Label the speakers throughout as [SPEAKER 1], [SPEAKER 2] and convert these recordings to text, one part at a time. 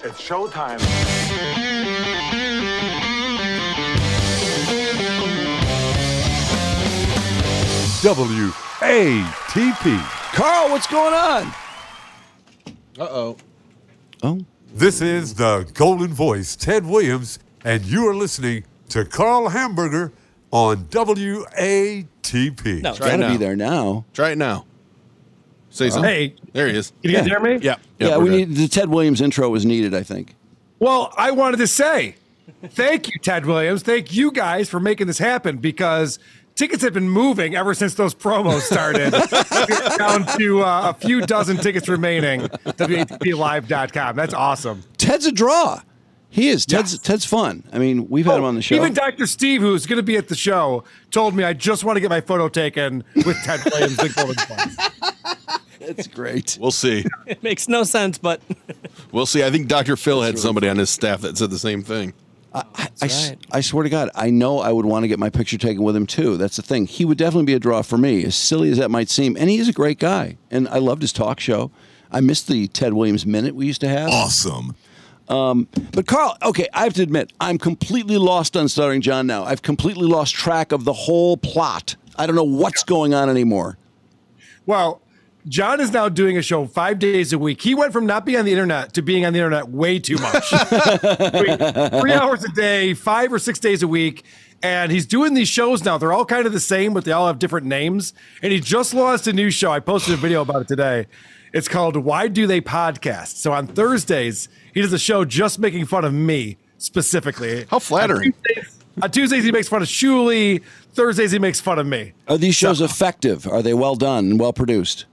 [SPEAKER 1] It's showtime.
[SPEAKER 2] WATP.
[SPEAKER 3] Carl, what's going on?
[SPEAKER 4] Uh-oh.
[SPEAKER 3] Oh.
[SPEAKER 2] This is the Golden Voice, Ted Williams, and you are listening to Carl Hamburger on WATP.
[SPEAKER 5] No,
[SPEAKER 3] It's got to be there now.
[SPEAKER 4] Try it now. Say something.
[SPEAKER 5] Hey,
[SPEAKER 4] There he is.
[SPEAKER 5] can you guys hear me?
[SPEAKER 4] Yeah.
[SPEAKER 3] Yeah,
[SPEAKER 4] we're
[SPEAKER 3] we
[SPEAKER 4] good.
[SPEAKER 3] need the Ted Williams intro was needed, I think.
[SPEAKER 5] Well, I wanted to say thank you, Ted Williams. Thank you guys for making this happen because tickets have been moving ever since those promos started. Down to a few dozen tickets remaining. WATPlive.com. That's awesome.
[SPEAKER 3] Ted's a draw. He is. Ted's fun. I mean, we've had him on the show.
[SPEAKER 5] Even Dr. Steve, who's going to be at the show, told me I just want to get my photo taken with Ted Williams. The Golden Voice.
[SPEAKER 3] That's great.
[SPEAKER 4] We'll see.
[SPEAKER 6] It makes no sense, but
[SPEAKER 4] We'll see. I think Dr. Phil had somebody on his staff that said the same thing.
[SPEAKER 3] I swear to God, I know I would want to get my picture taken with him too. That's the thing. He would definitely be a draw for me, as silly as that might seem. And he is a great guy. And I loved his talk show. I missed the Ted Williams Minute we used to have.
[SPEAKER 7] Awesome.
[SPEAKER 3] But Carl, okay, I have to admit, I'm completely lost on Stuttering John now. I've completely lost track of the whole plot. I don't know what's going on anymore.
[SPEAKER 5] Well, John is now doing a show 5 days a week. He went from not being on the internet to being on the internet way too much. 3 hours a day, 5 or 6 days a week. And he's doing these shows now. They're all kind of the same, but they all have different names. And he just launched a new show. I posted a video about it today. It's called Why Do They Podcast? So on Thursdays, he does a show just making fun of me specifically.
[SPEAKER 4] How flattering.
[SPEAKER 5] On Tuesdays, he makes fun of Shuli. Thursdays, he makes fun of me.
[SPEAKER 3] Are these shows effective? Are they well done and well produced?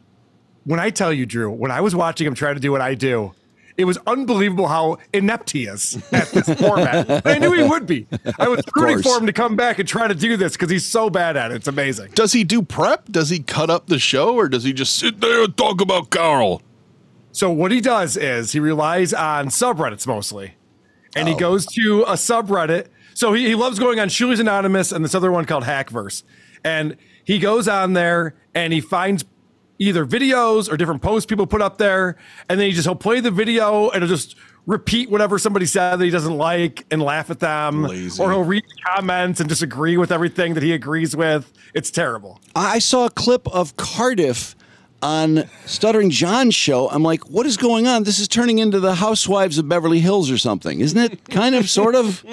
[SPEAKER 5] When I tell you, Drew, when I was watching him try to do what I do, it was unbelievable how inept he is at this format. And I knew he would be. I was rooting for him to come back and try to do this because he's so bad at it. It's amazing.
[SPEAKER 4] Does he do prep? Does he cut up the show, or does he just sit there and talk about Carl?
[SPEAKER 5] So what he does is he relies on subreddits mostly. And he goes to a subreddit. So he loves going on Shuli's Anonymous and this other one called Hackverse. And he goes on there and he finds either videos or different posts people put up there. And then he'll play the video and he'll just repeat whatever somebody said that he doesn't like and laugh at them.
[SPEAKER 4] Lazy.
[SPEAKER 5] Or he'll read comments and disagree with everything that he agrees with. It's terrible.
[SPEAKER 3] I saw a clip of Cardiff on Stuttering John's show. I'm like, what is going on? This is turning into the Housewives of Beverly Hills or something. Isn't it kind of, sort of?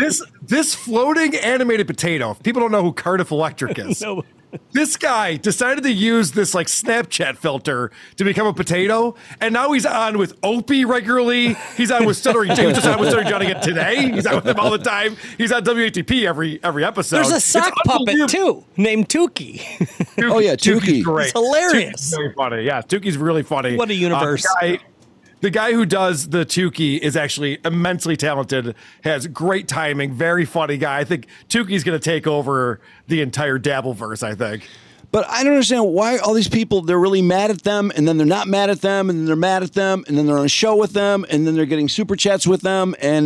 [SPEAKER 5] This floating animated potato, if people don't know who Cardiff Electric is.
[SPEAKER 6] no.
[SPEAKER 5] This guy decided to use this like Snapchat filter to become a potato, and now he's on with Opie regularly. He's on with Stuttering John. He was just on with Stuttering John again today. He's on with him all the time. He's on WATP every episode.
[SPEAKER 6] There's a sock puppet too named Tukey.
[SPEAKER 3] Oh, yeah, Tukey.
[SPEAKER 5] Great.
[SPEAKER 6] It's hilarious.
[SPEAKER 5] Tukey's really funny. Yeah, Tukey's really funny.
[SPEAKER 6] What a universe.
[SPEAKER 5] The guy who does the Tukey is actually immensely talented, has great timing, very funny guy. I think Tukey's going to take over the entire Dabbleverse, I think.
[SPEAKER 3] But I don't understand why all these people, they're really mad at them, and then they're not mad at them, and then they're mad at them, and then they're on a show with them, and then they're getting super chats with them, and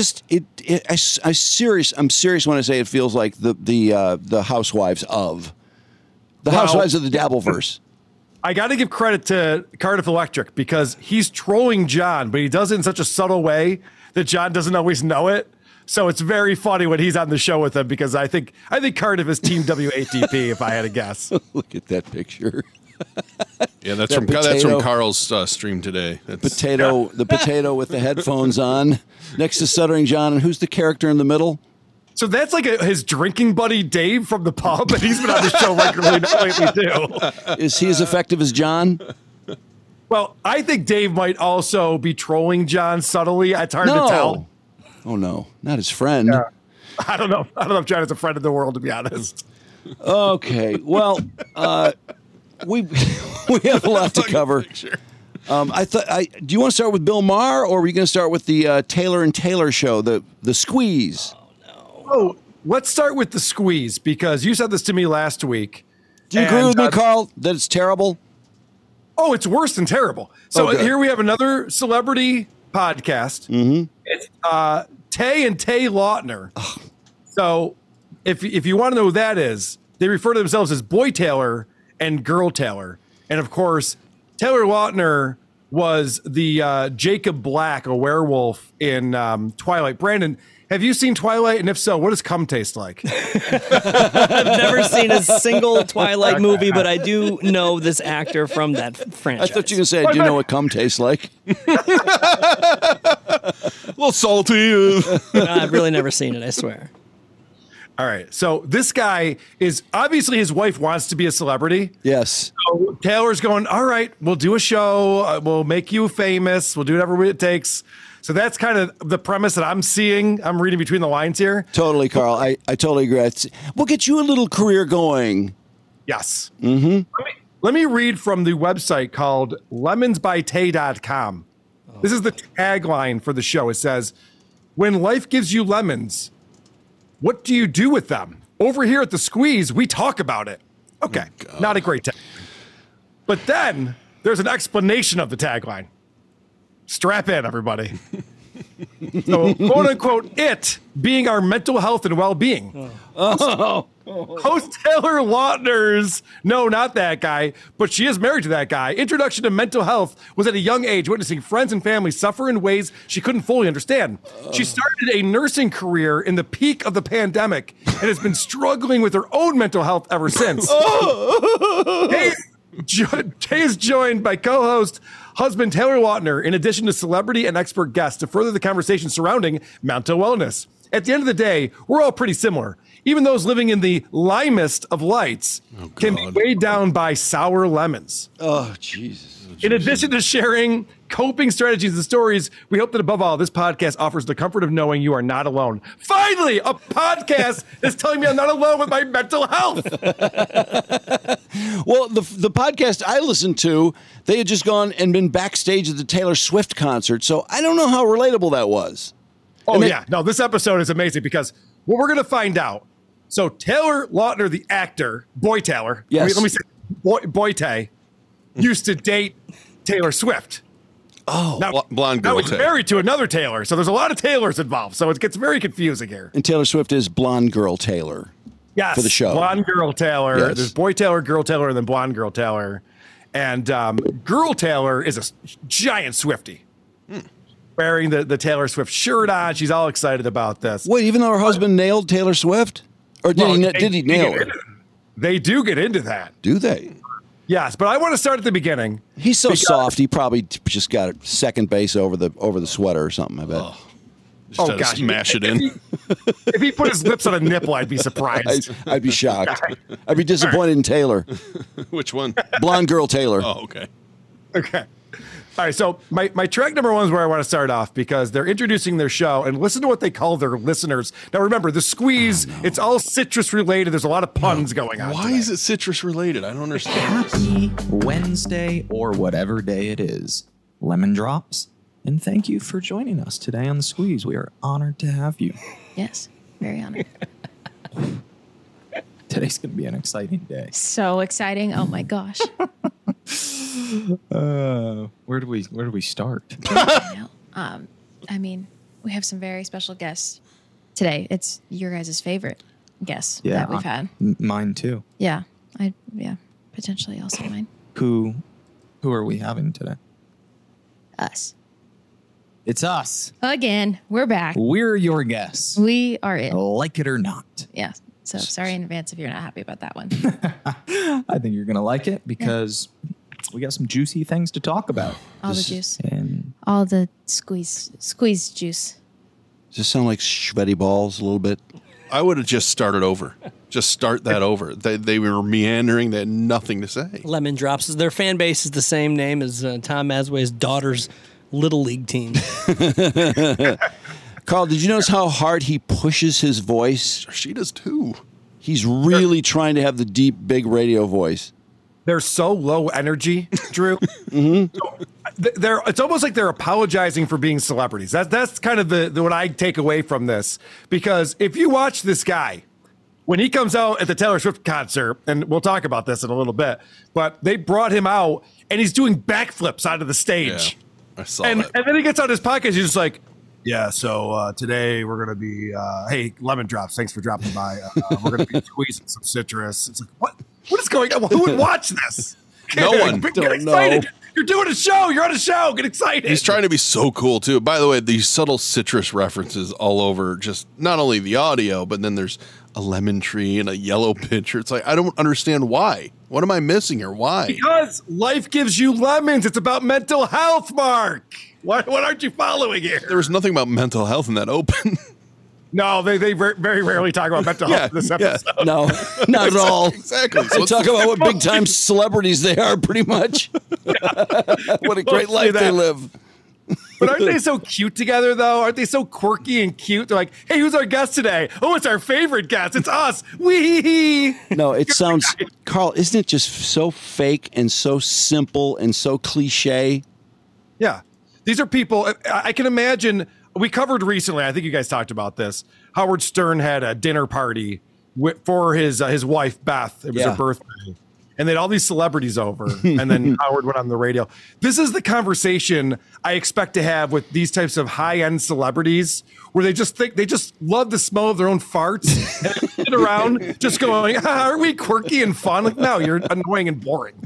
[SPEAKER 3] I'm serious when I say it feels like the Housewives of the Housewives of the Dabbleverse.
[SPEAKER 5] I got to give credit to Cardiff Electric because he's trolling John, but he does it in such a subtle way that John doesn't always know it. So it's very funny when he's on the show with him because I think Cardiff is Team WATP if I had to guess.
[SPEAKER 3] Look at that picture.
[SPEAKER 4] Yeah, that's
[SPEAKER 3] That
[SPEAKER 4] from Carl's stream today.
[SPEAKER 3] The potato with the headphones on next to Stuttering John, and who's the character in the middle?
[SPEAKER 5] So that's like his drinking buddy Dave from the pub, and he's been on the show regularly lately too.
[SPEAKER 3] Is he as effective as John?
[SPEAKER 5] Well, I think Dave might also be trolling John subtly. It's hard to tell.
[SPEAKER 3] Oh no, not his friend.
[SPEAKER 5] Yeah. I don't know if John is a friend of the world, to be honest.
[SPEAKER 3] Okay, well, we have a lot to cover. Do you want to start with Bill Maher, or are we going to start with the Taylor and Taylor show, the squeeze?
[SPEAKER 5] Oh, let's start with the squeeze because you said this to me last week.
[SPEAKER 3] Do you agree with me, Carl, that it's terrible?
[SPEAKER 5] Oh, it's worse than terrible. So here we have another celebrity podcast.
[SPEAKER 3] Mm-hmm.
[SPEAKER 5] It's Tay and Tay Lautner. So if you want to know who that is, they refer to themselves as Boy Taylor and Girl Taylor. And of course, Taylor Lautner was the Jacob Black, a werewolf in Twilight. Brandon, have you seen Twilight? And if so, what does cum taste like?
[SPEAKER 6] I've never seen a single Twilight movie, but I do know this actor from that franchise.
[SPEAKER 3] I thought you were going to say, do you know what cum tastes like?
[SPEAKER 4] A little salty.
[SPEAKER 6] I've really never seen it, I swear.
[SPEAKER 5] All right. So this guy is obviously his wife wants to be a celebrity.
[SPEAKER 3] Yes.
[SPEAKER 5] So Taylor's going, all right, we'll do a show. We'll make you famous. We'll do whatever it takes. So that's kind of the premise that I'm seeing. I'm reading between the lines here.
[SPEAKER 3] Totally, Carl. I totally agree. We'll get you a little career going.
[SPEAKER 5] Yes. Mm-hmm. Let me read from the website called lemonsbytay.com. This is the tagline for the show. It says, when life gives you lemons, what do you do with them? Over here at The Squeeze, we talk about it. Okay, not a great tagline. But then there's an explanation of the tagline. Strap in, everybody. So, quote unquote, it being our mental health and well-being. Host Taylor Lautner's, no, not that guy, but she is married to that guy. Introduction to mental health was at a young age, witnessing friends and family suffer in ways she couldn't fully understand. She started a nursing career in the peak of the pandemic and has been struggling with her own mental health ever since. Tay is joined by co-host husband Taylor Lautner, in addition to celebrity and expert guests, to further the conversation surrounding mental wellness. At the end of the day, we're all pretty similar. Even those living in the limest of lights can be weighed down by sour lemons.
[SPEAKER 3] Oh, Jesus.
[SPEAKER 5] In addition to sharing coping strategies and stories, we hope that above all, this podcast offers the comfort of knowing you are not alone. Finally, a podcast is telling me I'm not alone with my mental health.
[SPEAKER 3] Well, the podcast I listened to, they had just gone and been backstage at the Taylor Swift concert, so I don't know how relatable that was.
[SPEAKER 5] Oh, yeah. No, this episode is amazing because what we're going to find out. So Taylor Lautner, the actor, Boy Taylor,
[SPEAKER 3] yes.
[SPEAKER 5] let me say, Boy Tay, used to date Taylor Swift.
[SPEAKER 3] Oh,
[SPEAKER 5] now,
[SPEAKER 4] blonde girl.
[SPEAKER 5] Now he's married to another Taylor, so there's a lot of Taylors involved. So it gets very confusing here.
[SPEAKER 3] and Taylor Swift is blonde girl Taylor.
[SPEAKER 5] Yes,
[SPEAKER 3] for the show.
[SPEAKER 5] Blonde Girl Taylor.
[SPEAKER 3] Yes.
[SPEAKER 5] There's Boy Taylor, Girl Taylor, and then Blonde Girl Taylor. And Girl Taylor is a giant Swiftie. Wearing the Taylor Swift shirt on. She's all excited about this.
[SPEAKER 3] Wait, even though her husband nailed Taylor Swift? Or did he nail her?
[SPEAKER 5] They do get into that.
[SPEAKER 3] Do they?
[SPEAKER 5] Yes, but I want to start at the beginning.
[SPEAKER 3] He's so soft, he probably just got second base over the sweater or something, I bet.
[SPEAKER 4] Just had to smash it in.
[SPEAKER 5] If he put his lips on a nipple, I'd be surprised.
[SPEAKER 3] I'd be shocked. I'd be disappointed in Taylor.
[SPEAKER 4] Which one?
[SPEAKER 3] Blonde girl Taylor.
[SPEAKER 4] Oh, okay.
[SPEAKER 5] Okay. All right, so my track number one is where I want to start off because they're introducing their show and listen to what they call their listeners. Now, remember, The Squeeze, it's all citrus related. There's a lot of puns going on.
[SPEAKER 4] Why
[SPEAKER 5] today.
[SPEAKER 4] is it citrus related? I don't understand.
[SPEAKER 1] Happy Wednesday or whatever day it is. Lemon drops. And thank you for joining us today on The Squeeze. We are honored to have you.
[SPEAKER 7] Yes, very honored.
[SPEAKER 1] Today's going to be an exciting day.
[SPEAKER 7] So exciting. Oh my gosh.
[SPEAKER 1] Where do we start?
[SPEAKER 7] I mean, we have some very special guests today. It's your guys' favorite guests that we've had.
[SPEAKER 1] Mine too.
[SPEAKER 7] Yeah. Potentially also mine.
[SPEAKER 1] Who are we having today?
[SPEAKER 7] Us.
[SPEAKER 1] It's us.
[SPEAKER 7] Again, we're back.
[SPEAKER 1] We're your guests.
[SPEAKER 7] We are it.
[SPEAKER 1] Like it or not.
[SPEAKER 7] Yeah. So sorry in advance if you're not happy about that one.
[SPEAKER 1] I think you're going to like it because we got some juicy things to talk about.
[SPEAKER 7] All the juice.
[SPEAKER 1] And
[SPEAKER 7] All the squeeze juice.
[SPEAKER 3] Does this sound like sweaty balls a little bit?
[SPEAKER 4] I would have just started over. Just start that over. They were meandering. They had nothing to say.
[SPEAKER 6] Lemon Drops. Their fan base is the same name as Tom Masway's daughter's Little League team.
[SPEAKER 3] Carl, did you notice how hard he pushes his voice?
[SPEAKER 4] She does too.
[SPEAKER 3] He's really trying to have the deep, big radio voice.
[SPEAKER 5] They're so low energy, Drew. It's almost like they're apologizing for being celebrities. That's kind of the what I take away from this. Because if you watch this guy, when he comes out at the Taylor Swift concert, and we'll talk about this in a little bit, but they brought him out and he's doing backflips out of the stage.
[SPEAKER 4] Yeah, I saw
[SPEAKER 5] and
[SPEAKER 4] that.
[SPEAKER 5] then he gets on his podcast, he's just like, yeah, so today we're going to be, hey, Lemon Drops, thanks for dropping by. We're going to be squeezing some citrus. It's like, what is going on? Who would watch this?
[SPEAKER 4] No one.
[SPEAKER 5] Get
[SPEAKER 3] Don't
[SPEAKER 5] excited.
[SPEAKER 3] know.
[SPEAKER 5] You're doing a show. You're on a show. Get excited.
[SPEAKER 4] He's trying to be so cool too. By the way, these subtle citrus references all over, just not only the audio, but then there's a lemon tree and a yellow pitcher. It's like, I don't understand why. What am I missing here? Why?
[SPEAKER 5] Because life gives you lemons. It's about mental health, Mark. What aren't you following here?
[SPEAKER 4] There was nothing about mental health in that open.
[SPEAKER 5] No, they very rarely talk about mental health in this episode.
[SPEAKER 3] No, not at all.
[SPEAKER 4] Exactly.
[SPEAKER 3] They talk about what big time celebrities they are, pretty much. What a great life they live.
[SPEAKER 5] But aren't they so cute together, though? Aren't they so quirky and cute? They're like, hey, who's our guest today? Oh, it's our favorite guest. It's us. Wee.
[SPEAKER 3] No, it sounds, Carl, isn't it just so fake and so simple and so cliche?
[SPEAKER 5] Yeah. These are people, I can imagine, we covered recently, I think you guys talked about this, Howard Stern had a dinner party for his wife, Beth. It was her birthday. And they had all these celebrities over, and then Howard went on the radio. This is the conversation I expect to have with these types of high-end celebrities, where they just love the smell of their own farts and sit around just going, aren't we quirky and fun? Like, no, you're annoying and boring.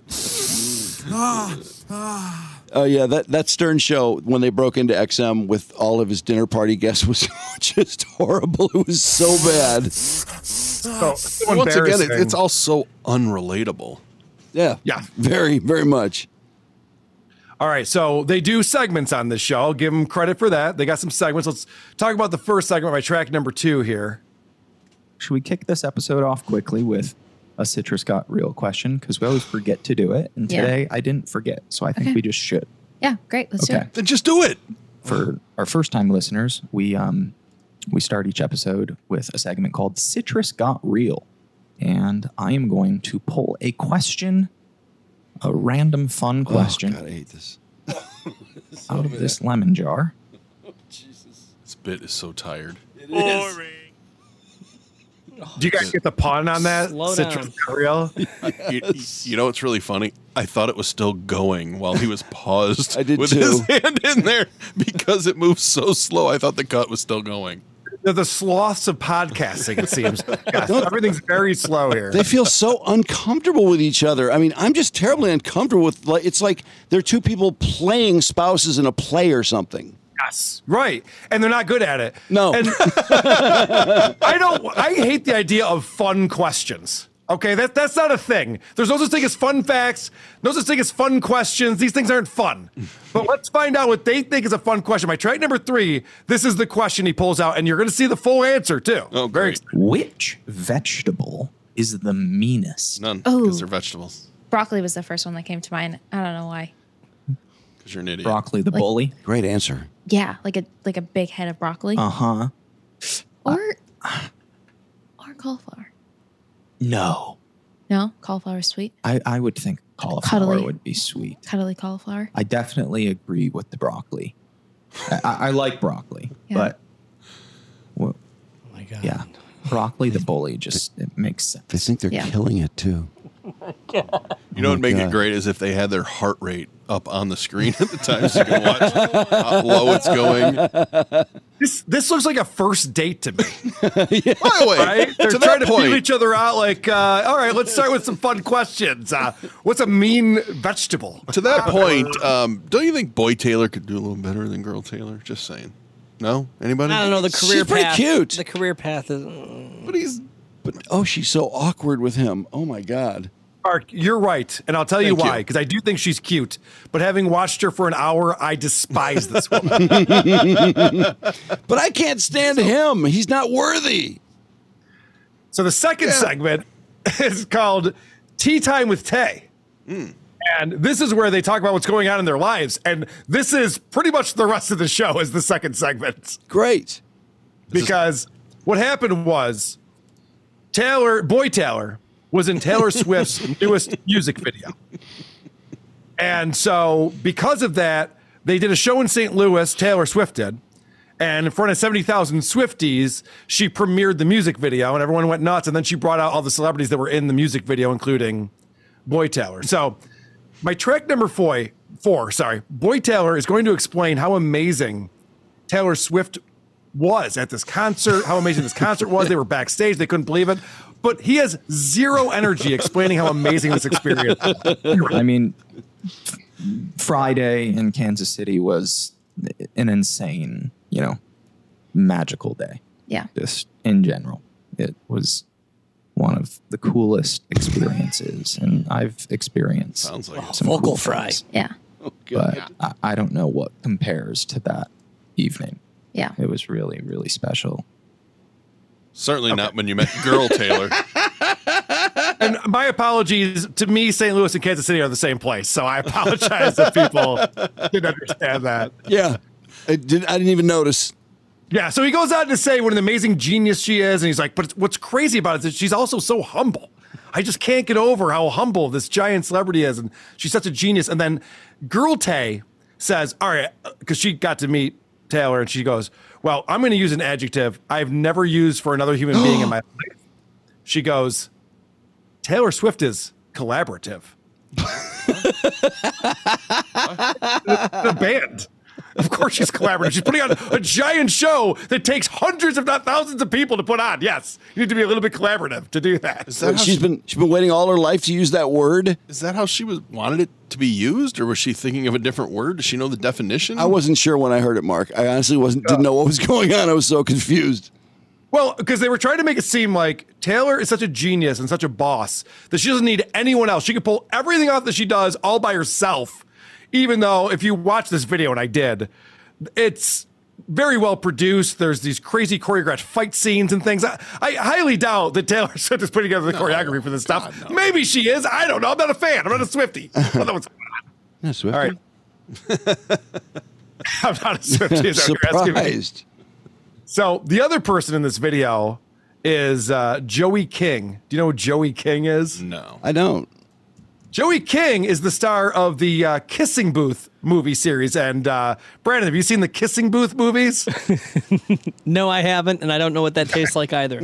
[SPEAKER 3] Oh yeah, that Stern show when they broke into XM with all of his dinner party guests was just horrible. It was so bad.
[SPEAKER 5] So
[SPEAKER 4] Once again,
[SPEAKER 5] embarrassing.
[SPEAKER 4] it's all so unrelatable.
[SPEAKER 3] Yeah, very, very much.
[SPEAKER 5] All right, so they do segments on this show. I'll give them credit for that. They got some segments. Let's talk about the first segment, my track number 2 here.
[SPEAKER 1] Should we kick this episode off quickly with a Citrus Got Real question? Because we always forget to do it. And
[SPEAKER 7] Yeah.
[SPEAKER 1] today I didn't forget. So I think we just should.
[SPEAKER 7] Yeah, great. Let's do
[SPEAKER 1] Okay.
[SPEAKER 7] it.
[SPEAKER 4] Then just do it.
[SPEAKER 1] For our first time listeners, we start each episode with a segment called Citrus Got Real. And I am going to pull a question, a random fun question
[SPEAKER 3] Oh, God, I hate this.
[SPEAKER 1] out of this lemon jar.
[SPEAKER 4] This bit is so tired.
[SPEAKER 5] Do you guys get the pun on that?
[SPEAKER 6] Slow
[SPEAKER 5] Citrus
[SPEAKER 6] down.
[SPEAKER 5] Got Real?
[SPEAKER 4] You know what's really funny? I thought it was still going while he was paused
[SPEAKER 3] I did
[SPEAKER 4] with
[SPEAKER 3] too.
[SPEAKER 4] his hand in there because it moves so slow. I thought the cut was still going.
[SPEAKER 5] They're the sloths of podcasting, it seems. Yes, everything's very slow here.
[SPEAKER 3] They feel so uncomfortable with each other. I mean, I'm just terribly uncomfortable with. Like, it's like they're two people playing spouses in a play or something.
[SPEAKER 5] Yes, right. And they're not good at it.
[SPEAKER 3] No.
[SPEAKER 5] And I hate the idea of fun questions. Okay, that's not a thing. There's no such thing as fun facts, no such thing as fun questions. These things aren't fun. But let's find out what they think is a fun question. My track number 3, this is the question he pulls out, and you're going to see the full answer, too.
[SPEAKER 4] Oh,
[SPEAKER 5] Very
[SPEAKER 4] great.
[SPEAKER 1] Which vegetable is the meanest?
[SPEAKER 4] None,
[SPEAKER 7] Oh.
[SPEAKER 4] because they're vegetables.
[SPEAKER 7] Broccoli was the first one that came to mind. I don't know why.
[SPEAKER 4] Because you're an idiot.
[SPEAKER 1] Broccoli the bully?
[SPEAKER 3] Great answer.
[SPEAKER 7] Yeah, like a big head of broccoli.
[SPEAKER 1] Uh-huh.
[SPEAKER 7] Or cauliflower.
[SPEAKER 1] No.
[SPEAKER 7] No, cauliflower is sweet.
[SPEAKER 1] I would think cauliflower
[SPEAKER 7] Cuddly.
[SPEAKER 1] would be sweet.
[SPEAKER 7] Cuddly cauliflower.
[SPEAKER 1] I definitely agree with the broccoli. I like broccoli,
[SPEAKER 7] Yeah.
[SPEAKER 1] but well,
[SPEAKER 6] Oh my God.
[SPEAKER 1] yeah, broccoli the bully just it makes sense.
[SPEAKER 3] They think they're
[SPEAKER 7] Yeah.
[SPEAKER 3] killing it too.
[SPEAKER 4] You know what'd make
[SPEAKER 3] God.
[SPEAKER 4] it great is if they had their heart rate up on the screen at the time so you can watch how low it's going.
[SPEAKER 5] This looks like a first date to me.
[SPEAKER 4] By the way,
[SPEAKER 5] Right? They're
[SPEAKER 4] to
[SPEAKER 5] trying
[SPEAKER 4] that
[SPEAKER 5] to feel
[SPEAKER 4] point,
[SPEAKER 5] each other out like, all right, let's start with some fun questions. What's a mean vegetable?
[SPEAKER 4] to that point, don't you think Boy Taylor could do a little better than Girl Taylor? Just saying. No? Anybody?
[SPEAKER 6] I don't know. The
[SPEAKER 3] She's
[SPEAKER 6] career
[SPEAKER 3] pretty
[SPEAKER 6] path.
[SPEAKER 3] cute.
[SPEAKER 6] The career path is.
[SPEAKER 4] But he's
[SPEAKER 3] But oh, she's so awkward with him. Oh my God.
[SPEAKER 5] Mark, you're right. And I'll tell you
[SPEAKER 4] Thank you.
[SPEAKER 5] why, because I do think she's cute. But having watched her for an hour, I despise this woman.
[SPEAKER 3] But I can't stand him. He's not worthy.
[SPEAKER 5] So the second segment is called Tea Time with Tay. And this is where they talk about what's going on in their lives. And this is pretty much the rest of the show is the second segment.
[SPEAKER 3] Great.
[SPEAKER 5] Because what happened was Boy Taylor was in Taylor Swift's newest music video. And so because of that, they did a show in St. Louis, Taylor Swift did. And in front of 70,000 Swifties, she premiered the music video and everyone went nuts. And then she brought out all the celebrities that were in the music video, including Boy Taylor. So my track number 4, Boy Taylor is going to explain how amazing Taylor Swift was at this concert, how amazing this concert was. They were backstage. They couldn't believe it. But he has zero energy explaining how amazing this experience was.
[SPEAKER 1] I mean, Friday in Kansas City was an insane, magical day.
[SPEAKER 7] Yeah.
[SPEAKER 1] Just in general, it was one of the coolest experiences, and I've experienced
[SPEAKER 4] Sounds like
[SPEAKER 1] some
[SPEAKER 6] vocal
[SPEAKER 1] cool
[SPEAKER 6] fry.
[SPEAKER 1] things,
[SPEAKER 7] Yeah.
[SPEAKER 1] but I don't know what compares to that evening.
[SPEAKER 7] Yeah.
[SPEAKER 1] It was really, really special.
[SPEAKER 4] certainly not when you met Girl Taylor.
[SPEAKER 5] And my apologies to me. St. Louis and Kansas City are the same place, so I apologize if people didn't understand that.
[SPEAKER 3] Yeah. I didn't even notice.
[SPEAKER 5] Yeah, so he goes on to say what an amazing genius she is, and he's like, but what's crazy about it is that she's also so humble. I just can't get over how humble this giant celebrity is, and she's such a genius. And then Girl Tay says, all right, because she got to meet Taylor, and she goes, well, I'm going to use an adjective I've never used for another human being in my life. She goes, Taylor Swift is collaborative. The band. Of course she's collaborative. She's putting on a giant show that takes hundreds, if not thousands, of people to put on. Yes, you need to be a little bit collaborative to do that.
[SPEAKER 4] Is that how
[SPEAKER 3] She's been waiting all her life to use that word.
[SPEAKER 4] Is that how she wanted it to be used, or was she thinking of a different word? Does she know the definition?
[SPEAKER 3] I wasn't sure when I heard it, Mark. I honestly didn't know what was going on. I was so confused.
[SPEAKER 5] Well, because they were trying to make it seem like Taylor is such a genius and such a boss that she doesn't need anyone else. She can pull everything off that she does all by herself. Even though if you watch this video, and I did, it's very well produced. There's these crazy choreographed fight scenes and things. I highly doubt that Taylor Swift is putting together the choreography for this stuff.
[SPEAKER 4] God, no.
[SPEAKER 5] Maybe she is. I don't know. I'm not a fan. I'm not a Swiftie. I don't know what's going on.
[SPEAKER 3] Yeah, Swiftie.
[SPEAKER 5] All right. I'm not a Swiftie. Is that what you're asking me?
[SPEAKER 3] Surprised.
[SPEAKER 5] So the other person in this video is Joey King. Do you know who Joey King is?
[SPEAKER 4] No.
[SPEAKER 3] I don't.
[SPEAKER 5] Joey King is the star of the Kissing Booth movie series. And Brandon, have you seen the Kissing Booth movies?
[SPEAKER 6] No, I haven't, and I don't know what that tastes like either.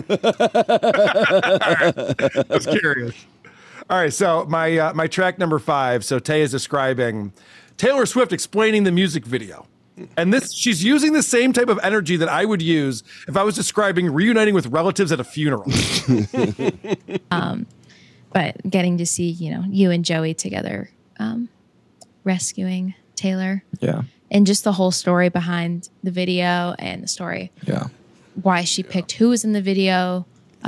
[SPEAKER 5] I was curious. All right, so my track number 5. So Tay is describing Taylor Swift explaining the music video. And she's using the same type of energy that I would use if I was describing reuniting with relatives at a funeral.
[SPEAKER 7] But getting to see, you and Joey together rescuing Taylor.
[SPEAKER 1] Yeah.
[SPEAKER 7] And just the whole story behind the video and the story.
[SPEAKER 1] Yeah.
[SPEAKER 7] Why she picked who was in the video.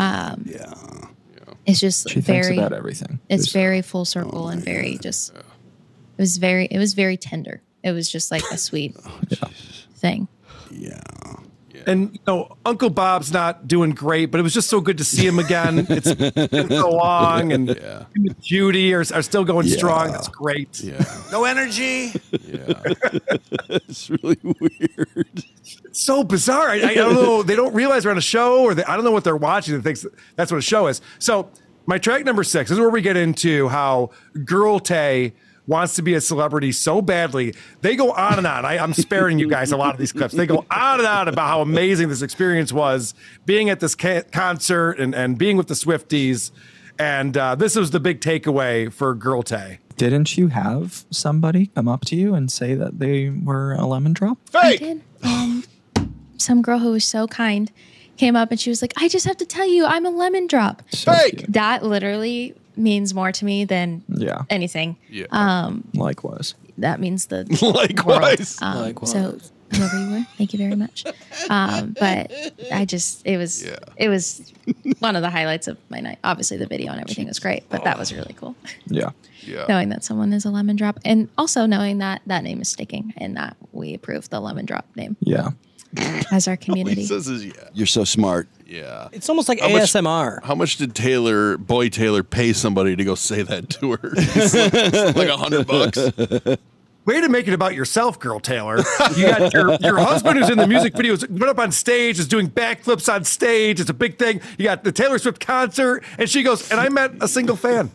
[SPEAKER 7] It's just
[SPEAKER 1] She
[SPEAKER 7] very
[SPEAKER 1] thinks about everything.
[SPEAKER 7] It's very full circle and very just it was very tender. It was just like a sweet thing.
[SPEAKER 3] Yeah.
[SPEAKER 5] And Uncle Bob's not doing great, but it was just so good to see him again. It's been so long, and him and Judy are still going strong. That's great.
[SPEAKER 4] Yeah.
[SPEAKER 5] No energy.
[SPEAKER 4] Yeah.
[SPEAKER 3] It's really weird.
[SPEAKER 5] It's so bizarre. I don't know. They don't realize they're on a show, or I don't know what they're watching and thinks that's what a show is. So my track number 6 is where we get into how Girl Tay wants to be a celebrity so badly. They go on and on. I'm sparing you guys a lot of these clips. They go on and on about how amazing this experience was, being at this concert and being with the Swifties. And this was the big takeaway for Girl Tay.
[SPEAKER 1] Didn't you have somebody come up to you and say that they were a lemon drop?
[SPEAKER 7] I did. Some girl who was so kind came up and she was like, I just have to tell you, I'm a lemon drop.
[SPEAKER 1] So cute.
[SPEAKER 7] That literally means more to me than anything.
[SPEAKER 4] Yeah.
[SPEAKER 1] Likewise.
[SPEAKER 7] That means the
[SPEAKER 4] Likewise.
[SPEAKER 7] world.
[SPEAKER 6] Likewise.
[SPEAKER 7] So whoever you were, thank you very much. But it was one of the highlights of my night. Obviously the video and everything was great, but that was really cool.
[SPEAKER 1] Yeah.
[SPEAKER 4] Yeah.
[SPEAKER 7] Knowing that someone is a lemon drop, and also knowing that that name is sticking and that we approve the lemon drop name
[SPEAKER 1] Yeah.
[SPEAKER 7] as our
[SPEAKER 4] All he
[SPEAKER 7] community.
[SPEAKER 4] says is
[SPEAKER 3] You're so smart.
[SPEAKER 4] yeah.
[SPEAKER 6] It's almost like
[SPEAKER 4] How much-
[SPEAKER 6] ASMR.
[SPEAKER 4] How much did Boy Taylor, pay somebody to go say that to her? It's like $100.
[SPEAKER 5] Way to make it about yourself, Girl Taylor. You got your husband who's in the music videos, went up on stage, is doing backflips on stage. It's a big thing. You got the Taylor Swift concert, and she goes, and I met a single fan.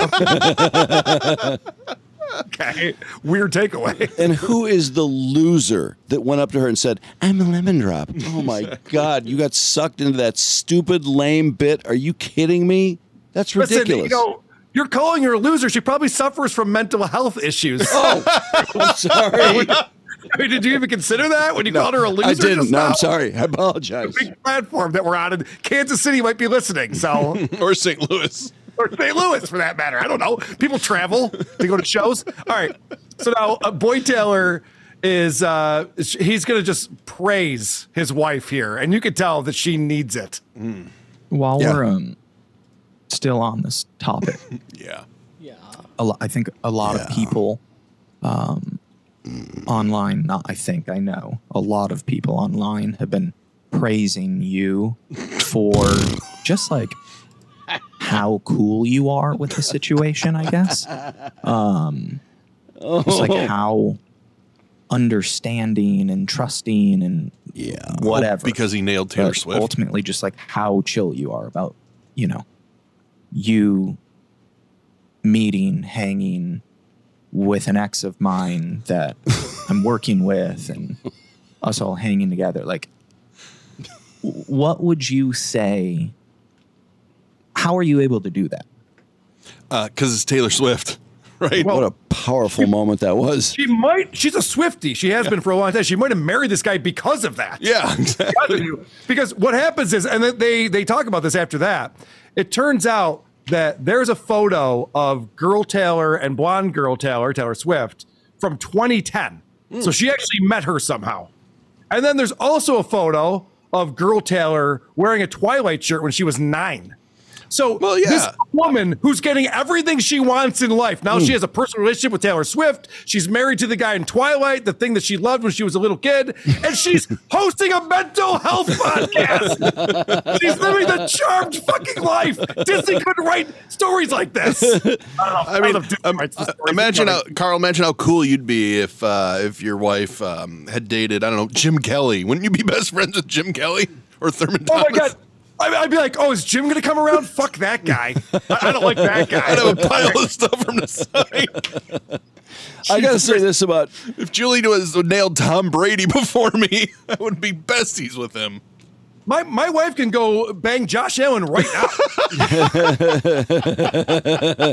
[SPEAKER 5] Okay, weird takeaway.
[SPEAKER 3] And who is the loser that went up to her and said, I'm a lemon drop? Oh my God, you got sucked into that stupid, lame bit. Are you kidding me? That's ridiculous.
[SPEAKER 5] Listen, you're calling her a loser. She probably suffers from mental health issues.
[SPEAKER 3] Oh, I'm sorry.
[SPEAKER 5] I mean, did you even consider that when you called her a loser?
[SPEAKER 3] I didn't.
[SPEAKER 5] just
[SPEAKER 3] No,
[SPEAKER 5] now?
[SPEAKER 3] I'm sorry. I apologize.
[SPEAKER 5] Big platform that we're on, and Kansas City might be listening. So,
[SPEAKER 4] Or St. Louis.
[SPEAKER 5] or St. Louis for that matter. I don't know. People travel to go to shows. All right. So now Boyd Taylor is he's going to just praise his wife here, and you can tell that she needs it.
[SPEAKER 1] While we're still on this topic,
[SPEAKER 4] Yeah.
[SPEAKER 1] I think a lot of people online, I know a lot of people online have been praising you for just like how cool you are with the situation, I guess. Just like how understanding and trusting and whatever.
[SPEAKER 4] Because he nailed Taylor
[SPEAKER 1] But
[SPEAKER 4] Swift.
[SPEAKER 1] ultimately, just like how chill you are about, you meeting, hanging with an ex of mine that I'm working with and us all hanging together. Like, what would you say? How are you able to do that?
[SPEAKER 4] Because it's Taylor Swift, right?
[SPEAKER 3] What a powerful moment that was.
[SPEAKER 5] She's a Swiftie. She has been for a long time. She might have married this guy because of that.
[SPEAKER 4] Yeah, exactly.
[SPEAKER 5] Because what happens is, and they talk about this after that, it turns out that there's a photo of girl Taylor and blonde girl Taylor Swift, from 2010. So she actually met her somehow. And then there's also a photo of girl Taylor wearing a Twilight shirt when she was 9. So this woman who's getting everything she wants in life, now she has a personal relationship with Taylor Swift. She's married to the guy in Twilight, the thing that she loved when she was a little kid, and she's hosting a mental health podcast. She's living the charmed fucking life. Disney couldn't write stories like this.
[SPEAKER 4] Imagine how cool you'd be if your wife had dated, I don't know, Jim Kelly. Wouldn't you be best friends with Jim Kelly or Thurman Thomas?
[SPEAKER 5] Oh my God. I'd be like, oh, is Jim going to come around? Fuck that guy. I don't like that guy.
[SPEAKER 4] I'd have a pile of stuff from the side.
[SPEAKER 3] I got to say this about...
[SPEAKER 4] If Julie nailed Tom Brady before me, I would be besties with him.
[SPEAKER 5] My wife can go bang Josh Allen right now.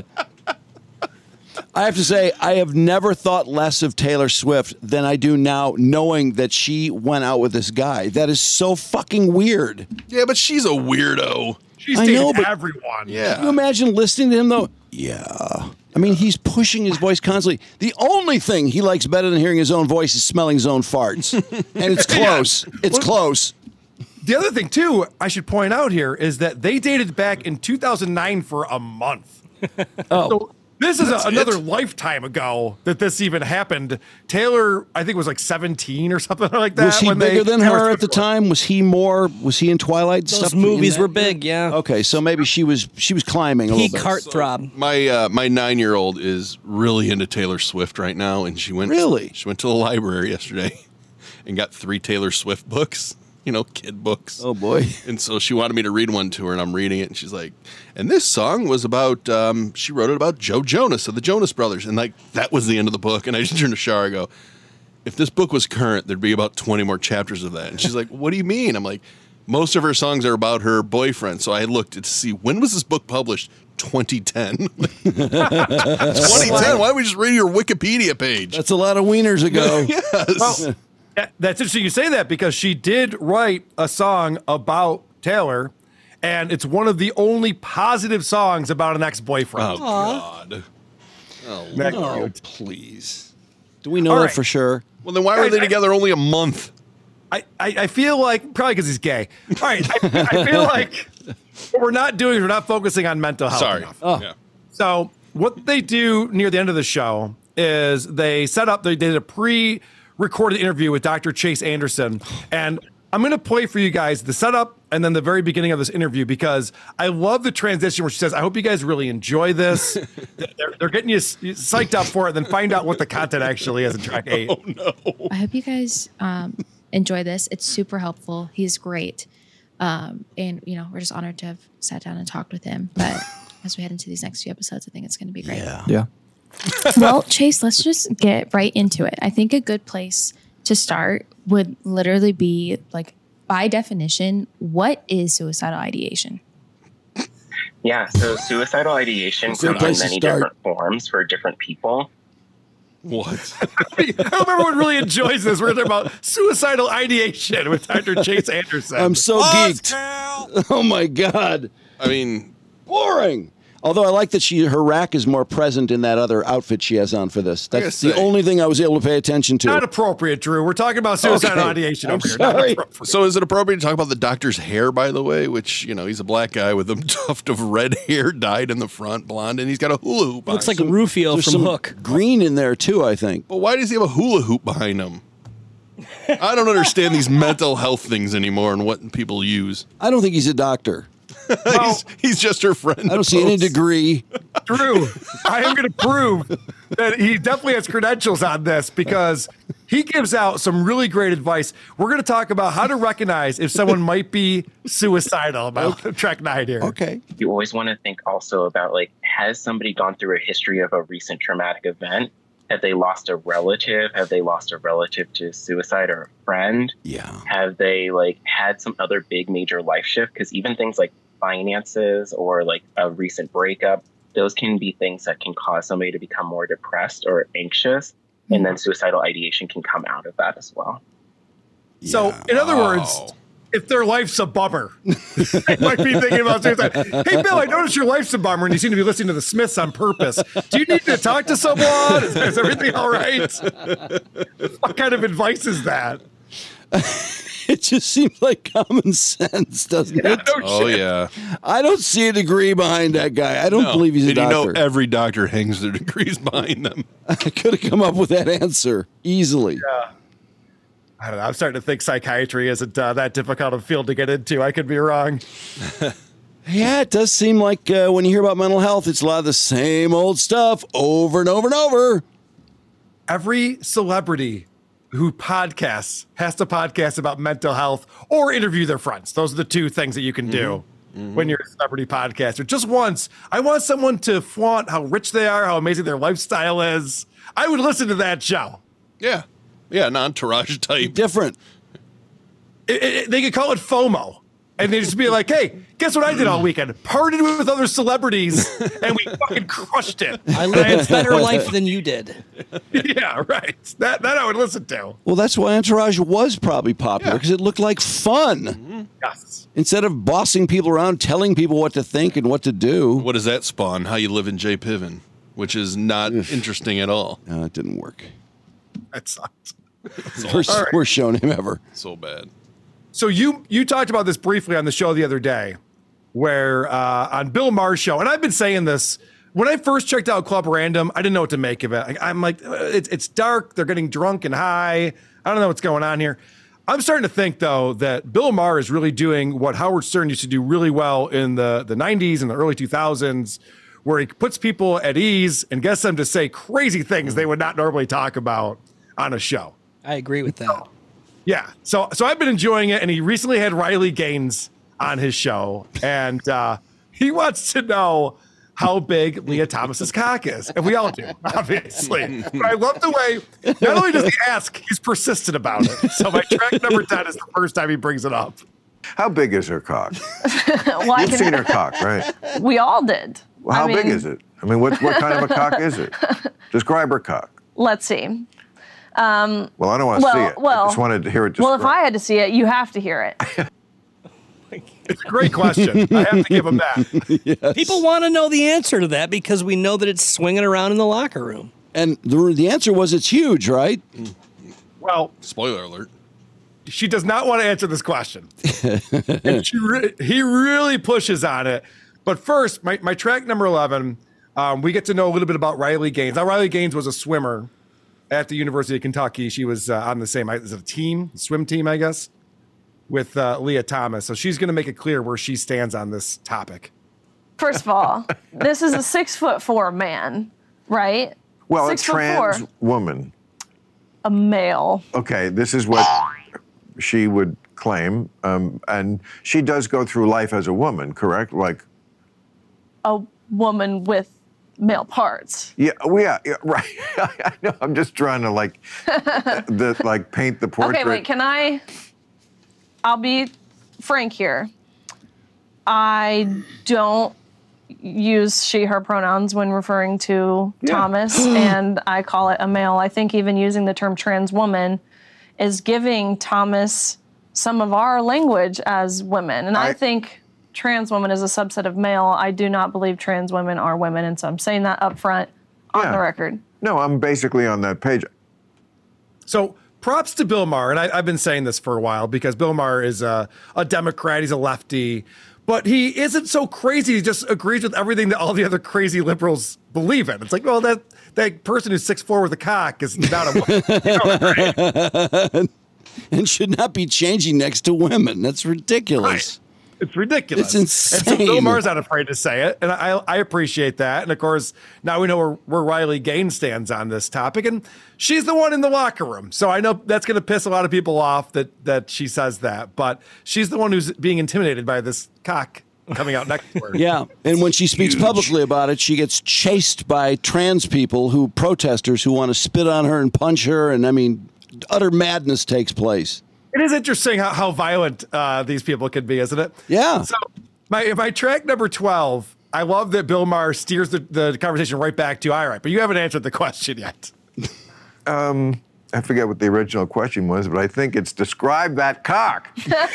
[SPEAKER 3] I have to say, I have never thought less of Taylor Swift than I do now, knowing that she went out with this guy. That is so fucking weird.
[SPEAKER 4] Yeah, but she's a weirdo.
[SPEAKER 5] She's dated everyone.
[SPEAKER 4] Yeah.
[SPEAKER 3] Can you imagine listening to him, though? Yeah. I mean, he's pushing his voice constantly. The only thing he likes better than hearing his own voice is smelling his own farts. And it's close. It's close.
[SPEAKER 5] The other thing, too, I should point out here is that they dated back in 2009 for a month. So this is another lifetime ago that this even happened. Taylor, I think, was like 17 or something like that.
[SPEAKER 3] Was he bigger than her at the time? Was he in Twilight?
[SPEAKER 6] Those movies were big, yeah.
[SPEAKER 3] Okay, so maybe she was climbing a little bit.
[SPEAKER 6] Peak heartthrob.
[SPEAKER 4] My 9-year-old is really into Taylor Swift right now, and she went to the library yesterday and got 3 Taylor Swift books. Kid books.
[SPEAKER 3] Oh, boy.
[SPEAKER 4] And so she wanted me to read one to her, and I'm reading it, and she's like, and this song was about, she wrote it about Joe Jonas of the Jonas Brothers. And that was the end of the book. And I just turned to Shar, I go, if this book was current, there'd be about 20 more chapters of that. And she's like, what do you mean? I'm like, most of her songs are about her boyfriend. So I looked to see, when was this book published? 2010. 2010? Why don't we just read your Wikipedia page?
[SPEAKER 3] That's a lot of wieners ago.
[SPEAKER 4] Yes.
[SPEAKER 5] Well, that's interesting you say that, because she did write a song about Taylor, and it's one of the only positive songs about an ex-boyfriend.
[SPEAKER 4] Oh, God.
[SPEAKER 3] Oh, please. Do we know that for sure?
[SPEAKER 4] Well, then why were they together only a month?
[SPEAKER 5] I feel like, probably because he's gay. All right, I feel like what we're not doing is we're not focusing on mental health enough.
[SPEAKER 4] Yeah.
[SPEAKER 5] So what they do near the end of the show is they did a pre-recorded interview with Dr. Chase Anderson. And I'm going to play for you guys the setup and then the very beginning of this interview, because I love the transition where she says, I hope you guys really enjoy this. They're getting you psyched up for it, then find out what the content actually is in track 8.
[SPEAKER 4] Oh, no.
[SPEAKER 7] I hope you guys enjoy this. It's super helpful. He's great. And, we're just honored to have sat down and talked with him. But as we head into these next few episodes, I think it's going to be great.
[SPEAKER 1] Yeah.
[SPEAKER 7] Well, Chase, let's just get right into it. I think a good place to start would literally be, like, by definition, what is suicidal ideation?
[SPEAKER 8] Yeah, so suicidal ideation comes in many different forms for different people.
[SPEAKER 4] What?
[SPEAKER 5] I remember one really enjoys this. We're talking about suicidal ideation with Dr. Chase Anderson.
[SPEAKER 3] I'm so geeked. Oh, my God.
[SPEAKER 4] I mean,
[SPEAKER 3] boring. Although I like that her rack is more present in that other outfit she has on for this. That's the
[SPEAKER 4] say.
[SPEAKER 3] only thing I was able to pay attention to.
[SPEAKER 5] Not appropriate, Drew. We're talking about suicidal ideation over here. Not appropriate.
[SPEAKER 4] So is it appropriate to talk about the doctor's hair, by the way, which, he's a black guy with a tuft of red hair dyed in the front, blonde, and he's got a hula hoop on.
[SPEAKER 6] Looks like Rufio
[SPEAKER 3] There's
[SPEAKER 6] from
[SPEAKER 3] some
[SPEAKER 6] Hook.
[SPEAKER 3] green in there, too, I think.
[SPEAKER 4] But why does he have a hula hoop behind him? I don't understand these mental health things anymore and what people use.
[SPEAKER 3] I don't think he's a doctor.
[SPEAKER 4] He's just her friend.
[SPEAKER 3] I don't see any degree.
[SPEAKER 5] Drew, I am going to prove that he definitely has credentials on this because he gives out some really great advice. We're going to talk about how to recognize if someone might be suicidal about Trek 9 here.
[SPEAKER 3] Okay.
[SPEAKER 8] You always want to think also about, like, has somebody gone through a history of a recent traumatic event? Have they lost a relative? Have they lost a relative to suicide or a friend?
[SPEAKER 3] Yeah.
[SPEAKER 8] Have they, like, had some other big major life shift? Because even things like finances or like a recent breakup, those can be things that can cause somebody to become more depressed or anxious. And then suicidal ideation can come out of that as well.
[SPEAKER 5] So, in other words, if their life's a bummer, they might be thinking about suicide. Hey, Bill, I noticed your life's a bummer and you seem to be listening to the Smiths on purpose. Do you need to talk to someone? Is everything all right? What kind of advice is that?
[SPEAKER 3] It just seems like common sense, doesn't it?
[SPEAKER 4] Oh, yeah.
[SPEAKER 3] I don't see a degree behind that guy. I don't believe he's a doctor.
[SPEAKER 4] Every doctor hangs their degrees behind them.
[SPEAKER 3] I could have come up with that answer easily.
[SPEAKER 5] Yeah. I don't know. I'm starting to think psychiatry isn't that difficult a field to get into. I could be wrong.
[SPEAKER 3] Yeah, it does seem like when you hear about mental health, it's a lot of the same old stuff over and over and over.
[SPEAKER 5] Every celebrity who podcasts has to podcast about mental health or interview their friends. Those are the two things that you can do when you're a celebrity podcaster. Just once, I want someone to flaunt how rich they are, how amazing their lifestyle is. I would listen to that show.
[SPEAKER 4] Yeah. Yeah, an entourage type.
[SPEAKER 3] Different.
[SPEAKER 5] They could call it FOMO. And they just be like, hey, guess what I did all weekend? Partied with other celebrities, and we fucking crushed it.
[SPEAKER 6] I lived a better life than you did.
[SPEAKER 5] Yeah, right. That I would listen to.
[SPEAKER 3] Well, that's why Entourage was probably popular, because it looked like fun.
[SPEAKER 5] Yes.
[SPEAKER 3] Instead of bossing people around, telling people what to think and what to do.
[SPEAKER 4] What does that spawn? How you live in Jay Piven, which is not interesting at all.
[SPEAKER 3] No, it didn't work.
[SPEAKER 5] That sucks.
[SPEAKER 3] Worst show name ever.
[SPEAKER 4] So bad.
[SPEAKER 5] So you talked about this briefly on the show the other day, where on Bill Maher's show, and I've been saying this, when I first checked out Club Random, I didn't know what to make of it. I'm like, it's dark, they're getting drunk and high. I don't know what's going on here. I'm starting to think, though, that Bill Maher is really doing what Howard Stern used to do really well in the 90s and the early 2000s, where he puts people at ease and gets them to say crazy things they would not normally talk about on a show.
[SPEAKER 6] I agree with that.
[SPEAKER 5] Yeah. So I've been enjoying it, and he recently had Riley Gaines on his show, and he wants to know how big Leah Thomas's cock is. And we all do, obviously. But I love the way, not only does he ask, he's persistent about it. So my track number 10 is the first time he brings it up.
[SPEAKER 9] How big is her cock?
[SPEAKER 10] Well,
[SPEAKER 9] You've seen her cock, right?
[SPEAKER 10] We all did.
[SPEAKER 9] Well, how big is it? I mean, what kind of a cock is it? Describe her cock.
[SPEAKER 10] Let's see.
[SPEAKER 9] Well, I don't want to see it. I just wanted to hear it described.
[SPEAKER 10] Well, if I had to see it, you have to hear it.
[SPEAKER 5] It's a great question. I have to give him that.
[SPEAKER 3] Yes.
[SPEAKER 6] People want to know the answer to that because we know that it's swinging around in the locker room.
[SPEAKER 3] And the answer was it's huge, right?
[SPEAKER 5] Well,
[SPEAKER 4] spoiler alert.
[SPEAKER 5] She does not want to answer this question. And he really pushes on it. But first, my track number 11, we get to know a little bit about Riley Gaines. Now, Riley Gaines was a swimmer at the University of Kentucky. She was on the same swim team, I guess, with Leah Thomas. So she's going to make it clear where she stands on this topic.
[SPEAKER 10] First of all, this is a 6'4" man, right?
[SPEAKER 9] Well, a trans woman.
[SPEAKER 10] A male.
[SPEAKER 9] Okay, this is what she would claim. And she does go through life as a woman, correct? Like
[SPEAKER 10] a woman with male parts.
[SPEAKER 9] Yeah, right. I know. I'm just trying to paint the portrait.
[SPEAKER 10] Okay, wait. I'll be frank here. I don't use she, her pronouns when referring to Thomas, and I call it a male. I think even using the term trans woman is giving Thomas some of our language as women. And I think trans woman is a subset of male. I do not believe trans women are women, and so I'm saying that up front on the record.
[SPEAKER 9] No, I'm basically on that page.
[SPEAKER 5] So props to Bill Maher, and I've been saying this for a while because Bill Maher is a Democrat. He's a lefty, but he isn't so crazy. He just agrees with everything that all the other crazy liberals believe in. It's like, well, that person who's 6'4" with a cock is not a woman. You know, right?
[SPEAKER 3] And should not be changing next to women. That's ridiculous.
[SPEAKER 5] Right. It's ridiculous.
[SPEAKER 3] It's insane.
[SPEAKER 5] And so Bill Maher's not afraid to say it, and I appreciate that. And of course, now we know where Riley Gaines stands on this topic, and she's the one in the locker room. So I know that's going to piss a lot of people off that she says that, but she's the one who's being intimidated by this cock coming out next to her.
[SPEAKER 3] Yeah, and when she speaks publicly about it, she gets chased by trans people protesters who want to spit on her and punch her, and I mean, utter madness takes place.
[SPEAKER 5] It is interesting how violent these people can be, isn't it?
[SPEAKER 3] Yeah.
[SPEAKER 5] So my track number 12, I love that Bill Maher steers the conversation right back to, all right, but you haven't answered the question yet.
[SPEAKER 9] I forget what the original question was, but I think it's describe that cock.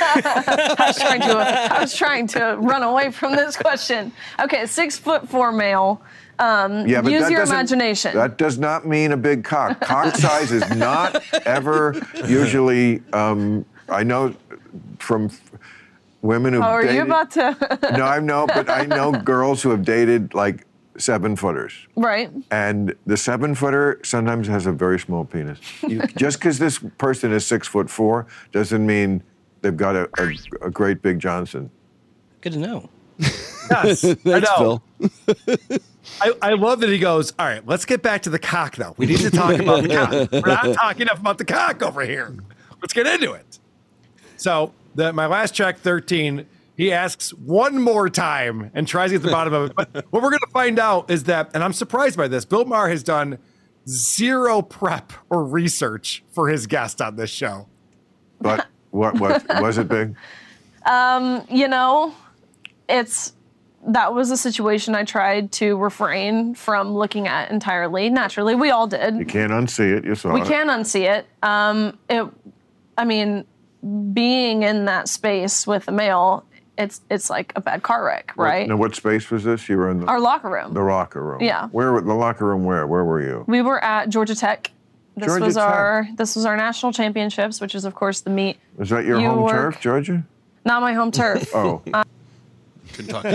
[SPEAKER 10] I was trying to run away from this question. Okay, 6'4" male.
[SPEAKER 9] Yeah, but
[SPEAKER 10] use your imagination.
[SPEAKER 9] That does not mean a big cock. Cock size is not ever usually. I know from women who.
[SPEAKER 10] Are
[SPEAKER 9] dated,
[SPEAKER 10] you about to?
[SPEAKER 9] No, I know, but I know girls who have dated like 7-footers.
[SPEAKER 10] Right.
[SPEAKER 9] And the 7-footer sometimes has a very small penis. Just because this person is 6'4" doesn't mean they've got a great big Johnson.
[SPEAKER 6] Good to know.
[SPEAKER 5] Yes, I
[SPEAKER 3] Thanks,
[SPEAKER 5] know.
[SPEAKER 3] Phil.
[SPEAKER 5] I love that he goes, all right, let's get back to the cock, though. We need to talk about the cock. We're not talking enough about the cock over here. Let's get into it. So my last track, 13, he asks one more time and tries to get to the bottom of it. But what we're going to find out is that, and I'm surprised by this, Bill Maher has done zero prep or research for his guest on this show.
[SPEAKER 9] But what was it big?
[SPEAKER 10] You know, that was a situation I tried to refrain from looking at entirely. Naturally, we all did.
[SPEAKER 9] You can't unsee it. You saw it.
[SPEAKER 10] We can unsee it. I mean, being in that space with a male, it's like a bad car wreck, right?
[SPEAKER 9] Now, what space was this? You were in
[SPEAKER 10] our locker room.
[SPEAKER 9] The locker room.
[SPEAKER 10] Yeah.
[SPEAKER 9] Where the locker room? Where were you?
[SPEAKER 10] We were at Georgia Tech. This
[SPEAKER 9] Georgia
[SPEAKER 10] was
[SPEAKER 9] Tech.
[SPEAKER 10] our national championships, which is of course the meet.
[SPEAKER 9] Was that your home turf, Georgia?
[SPEAKER 10] Not my home turf.
[SPEAKER 9] Oh.
[SPEAKER 4] Kentucky.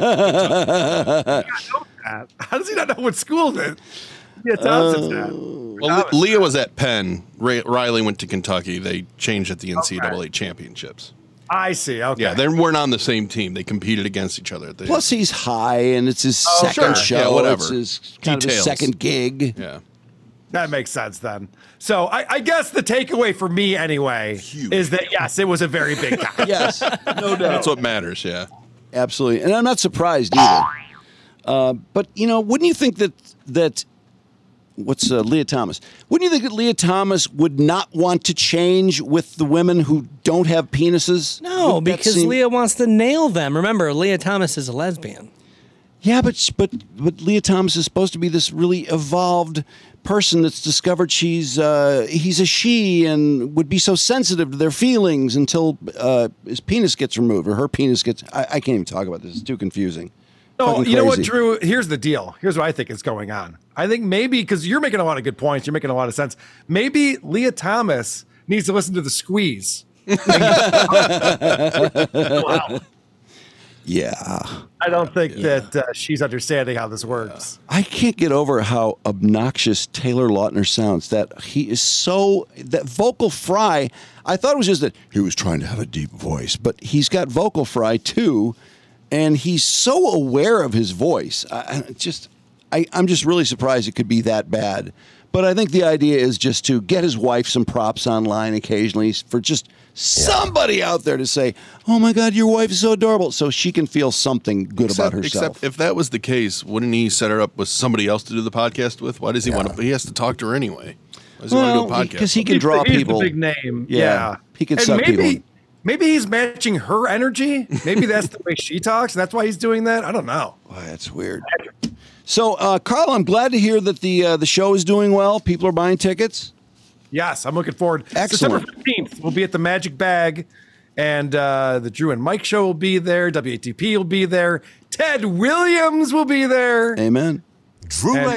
[SPEAKER 5] How does he not know what school it is? Yeah, Thompson's at.
[SPEAKER 4] Well, Leah was at Penn. Riley went to Kentucky. They changed at the NCAA championships.
[SPEAKER 5] I see. Okay.
[SPEAKER 4] Yeah, they weren't on the same team. They competed against each other.
[SPEAKER 3] Plus, he's high, and it's his second show.
[SPEAKER 4] Yeah, whatever.
[SPEAKER 3] It's his kind of his second gig.
[SPEAKER 4] Yeah.
[SPEAKER 5] That makes sense then. So I guess the takeaway for me anyway is that, yes, it was a very big guy.
[SPEAKER 3] Yes, no doubt.
[SPEAKER 4] That's what matters, yeah.
[SPEAKER 3] Absolutely. And I'm not surprised either. But, you know, wouldn't you think that what's Leah Thomas? Wouldn't you think that Leah Thomas would not want to change with the women who don't have penises?
[SPEAKER 6] No, because Leah wants to nail them. Remember, Leah Thomas is a lesbian.
[SPEAKER 3] Yeah, but Leah Thomas is supposed to be this really evolved person that's discovered he's a she and would be so sensitive to their feelings until his penis gets removed or her penis gets. I can't even talk about this. It's too confusing.
[SPEAKER 5] No, you know what, Drew? Here's the deal. Here's what I think is going on. I think maybe because you're making a lot of good points, you're making a lot of sense. Maybe Leah Thomas needs to listen to the Squeeze. Wow.
[SPEAKER 3] Yeah.
[SPEAKER 5] I don't think that she's understanding how this works.
[SPEAKER 3] I can't get over how obnoxious Taylor Lautner sounds. That vocal fry, I thought it was just that he was trying to have a deep voice, but he's got vocal fry too, and he's so aware of his voice. I'm just really surprised it could be that bad. But I think the idea is just to get his wife some props online occasionally for just somebody out there to say, oh my God, your wife is so adorable, so she can feel something good about herself.
[SPEAKER 4] Except if that was the case, wouldn't he set her up with somebody else to do the podcast with? Why does he want to? He has to talk to her anyway. Why does he want to do a podcast?
[SPEAKER 3] Because he can draw people.
[SPEAKER 5] He's the big name.
[SPEAKER 3] Yeah. He can
[SPEAKER 5] and
[SPEAKER 3] suck people.
[SPEAKER 5] Maybe he's matching her energy. Maybe that's the way she talks. And that's why he's doing that. I don't know.
[SPEAKER 3] Boy, that's weird. So, Carl, I'm glad to hear that the show is doing well. People are buying tickets.
[SPEAKER 5] Yes, I'm looking forward.
[SPEAKER 3] Excellent.
[SPEAKER 5] September 15th, we'll be at the Magic Bag And the Drew and Mike show will be there. WATP will be there. Ted Williams will be there.
[SPEAKER 3] Amen.
[SPEAKER 2] Drew Lane.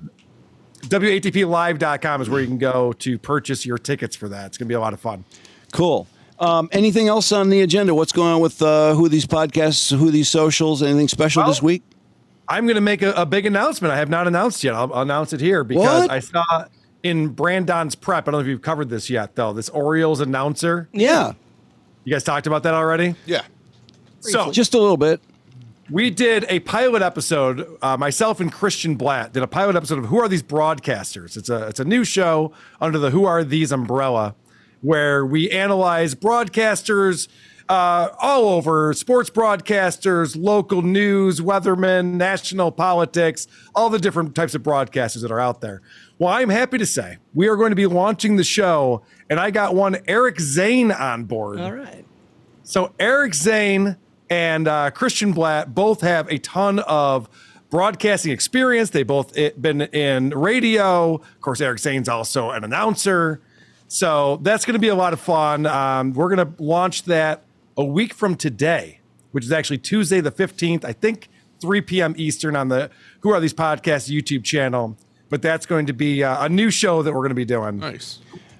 [SPEAKER 5] WATPlive.com is where you can go to purchase your tickets for that. It's going to be a lot of fun.
[SPEAKER 3] Cool. Anything else on the agenda? What's going on with Who Are These Podcasts, Who Are These Socials? Anything special this week?
[SPEAKER 5] I'm going to make a big announcement. I have not announced yet. I'll announce it here because I saw in Brandon's prep, I don't know if you've covered this yet, though, this Orioles announcer.
[SPEAKER 3] Yeah.
[SPEAKER 5] You guys talked about that already?
[SPEAKER 4] Yeah.
[SPEAKER 5] So
[SPEAKER 3] just a little bit.
[SPEAKER 5] We did a pilot episode. Myself and Christian Blatt did a pilot episode of Who Are These Broadcasters? It's a new show under the Who Are These umbrella, where we analyze broadcasters all over, sports broadcasters, local news, weathermen, national politics, all the different types of broadcasters that are out there. Well, I'm happy to say we are going to be launching the show, and I got one Eric Zane on board.
[SPEAKER 6] All right.
[SPEAKER 5] So Eric Zane and Christian Blatt both have a ton of broadcasting experience. They both been in radio. Of course, Eric Zane's also an announcer. So that's going to be a lot of fun. We're going to launch that a week from today, which is actually Tuesday the 15th, I think 3 p.m. Eastern on the Who Are These Podcasts YouTube channel. But that's going to be a new show that we're going to be doing.
[SPEAKER 4] Nice.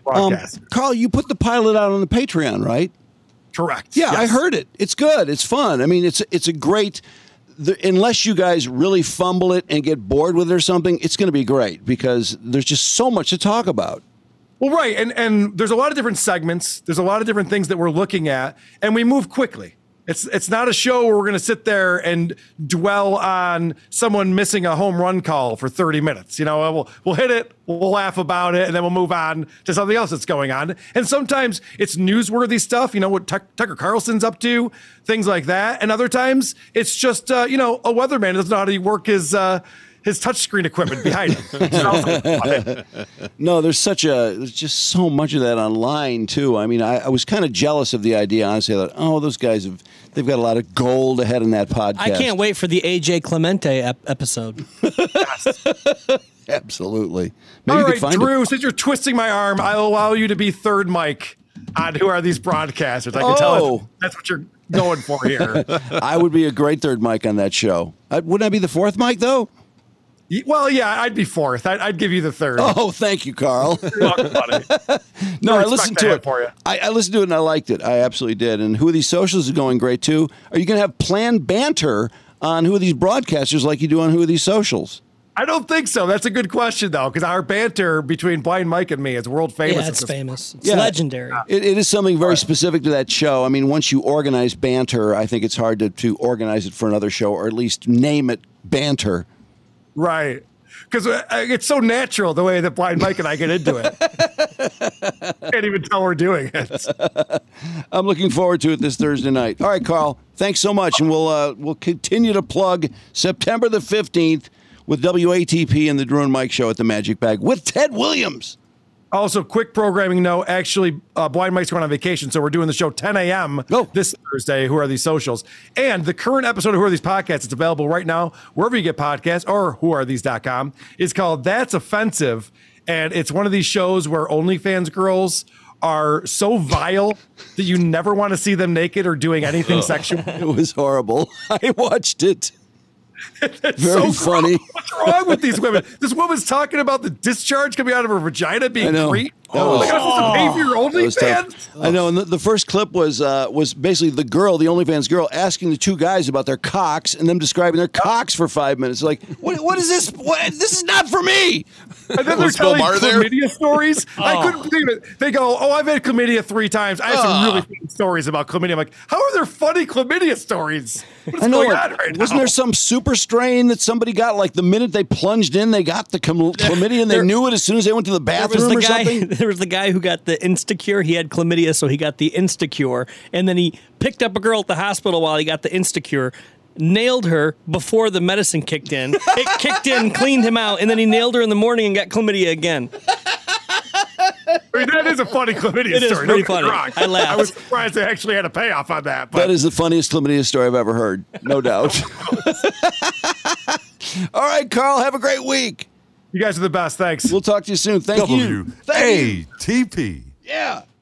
[SPEAKER 3] Carl, you put the pilot out on the Patreon, right?
[SPEAKER 5] Correct.
[SPEAKER 3] Yeah,
[SPEAKER 5] Yes.
[SPEAKER 3] I heard it. It's good. It's fun. I mean, it's a great. Unless you guys really fumble it and get bored with it or something, it's going to be great because there's just so much to talk about.
[SPEAKER 5] Well, right. And there's a lot of different segments. There's a lot of different things that we're looking at, and we move quickly. It's not a show where we're going to sit there and dwell on someone missing a home run call for 30 minutes. You know, we'll hit it, we'll laugh about it, and then we'll move on to something else that's going on. And sometimes it's newsworthy stuff, you know, what Tucker Carlson's up to, things like that. And other times it's just, a weatherman doesn't know how to work his touchscreen equipment behind him.
[SPEAKER 3] No, there's just so much of that online too. I mean, I was kind of jealous of the idea. Honestly, I thought, those guys they've got a lot of gold ahead in that podcast.
[SPEAKER 6] I can't wait for the AJ Clemente episode.
[SPEAKER 3] Absolutely. Maybe
[SPEAKER 5] All
[SPEAKER 3] you
[SPEAKER 5] right,
[SPEAKER 3] could find
[SPEAKER 5] Drew, since you're twisting my arm, I'll allow you to be third mic on Who Are These Broadcasters. I can tell that's what you're going for here.
[SPEAKER 3] I would be a great third mic on that show. Wouldn't I be the fourth mic though?
[SPEAKER 5] Well, yeah, I'd be fourth. I'd give you the third.
[SPEAKER 3] Oh, thank you, Carl.
[SPEAKER 5] You're welcome, buddy.
[SPEAKER 3] No, I
[SPEAKER 5] respect
[SPEAKER 3] listened
[SPEAKER 5] I
[SPEAKER 3] to
[SPEAKER 5] have
[SPEAKER 3] it.
[SPEAKER 5] for you.
[SPEAKER 3] I listened to it and I liked it. I absolutely did. And Who Are These Socials is going great too. Are you going to have planned banter on Who Are These Broadcasters like you do on Who Are These Socials?
[SPEAKER 5] I don't think so. That's a good question, though, because our banter between Blind Mike and me is world famous.
[SPEAKER 6] Yeah, it's famous. It's legendary.
[SPEAKER 3] It is something very specific to that show. I mean, once you organize banter, I think it's hard to organize it for another show or at least name it banter.
[SPEAKER 5] Right. Because it's so natural the way that Blind Mike and I get into it. Can't even tell we're doing it.
[SPEAKER 3] I'm looking forward to it this Thursday night. All right, Carl, thanks so much. And we'll continue to plug September the 15th with WATP and the Drew and Mike Show at the Magic Bag with Ted Williams.
[SPEAKER 5] Also, quick programming note. Actually, Blind Mike's going on vacation, so we're doing the show 10 a.m. This Thursday. Who Are These Socials? And the current episode of Who Are These Podcasts, it's available right now wherever you get podcasts or whoarethese.com. It's called That's Offensive, and it's one of these shows where OnlyFans girls are so vile that you never want to see them naked or doing anything sexual.
[SPEAKER 3] It was horrible. I watched it.
[SPEAKER 5] It's
[SPEAKER 3] Very
[SPEAKER 5] so
[SPEAKER 3] funny.
[SPEAKER 5] gross. What's wrong with these women? This woman's talking about the discharge coming out of her vagina being great. Oh, my God, supposed to pay for your OnlyFans?
[SPEAKER 3] I know, and the first clip was basically the OnlyFans girl, asking the two guys about their cocks and them describing their cocks for 5 minutes. Like, what is this? This is not for me.
[SPEAKER 5] And then they're telling chlamydia stories. I couldn't believe it. They go, I've had chlamydia 3 times. I have some really funny stories about chlamydia. I'm like, how are there funny chlamydia stories? What's going on right now?
[SPEAKER 3] Wasn't there some super strain that somebody got, like the minute they plunged in, they got the chlamydia and they knew it as soon as they went to the bathroom or something?
[SPEAKER 6] There was the guy who got the Instacure. He had chlamydia, so he got the Instacure. And then he picked up a girl at the hospital while he got the Instacure, nailed her before the medicine kicked in. It kicked in, cleaned him out, and then he nailed her in the morning and got chlamydia again.
[SPEAKER 5] I mean, that is a funny chlamydia story.
[SPEAKER 6] It is pretty funny. I laughed.
[SPEAKER 5] I was surprised they actually had a payoff on that. But.
[SPEAKER 3] That is the funniest chlamydia story I've ever heard, no doubt. All right, Carl, have a great week.
[SPEAKER 5] You guys are the best. Thanks.
[SPEAKER 3] We'll talk to you soon. Thank you.
[SPEAKER 2] WATP.
[SPEAKER 3] Yeah.